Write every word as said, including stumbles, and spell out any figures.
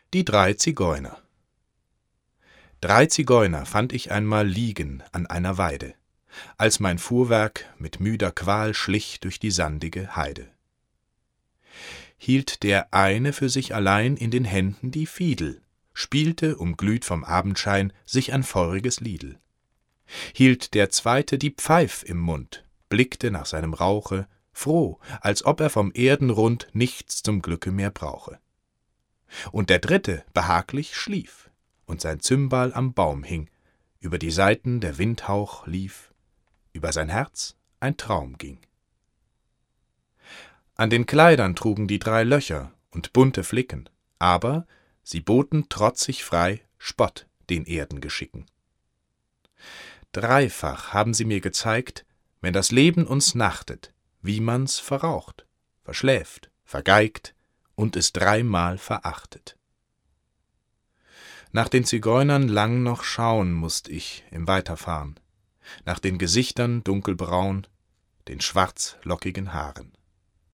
Die drei Zigeuner. Drei Zigeuner fand ich einmal liegen an einer Weide, als mein Fuhrwerk mit müder Qual schlich durch die sandige Heide. Hielt der eine für sich allein in den Händen die Fiedel, spielte, umglüht vom Abendschein, sich ein feuriges Liedl. Hielt der zweite die Pfeif im Mund, blickte nach seinem Rauche, froh, als ob er vom Erdenrund nichts zum Glücke mehr brauche. Und der dritte behaglich schlief, und sein Zymbal am Baum hing, über die Saiten der Windhauch lief, über sein Herz ein Traum ging. An den Kleidern trugen die drei Löcher und bunte Flicken, aber sie boten trotzig frei Spott den Erdengeschicken. Dreifach haben sie mir gezeigt, wenn das Leben uns nachtet, wie man's verraucht, verschläft, vergeigt und es dreimal verachtet. Nach den Zigeunern lang noch schauen mußt ich im Weiterfahren, nach den Gesichtern dunkelbraun, den schwarzlockigen Haaren.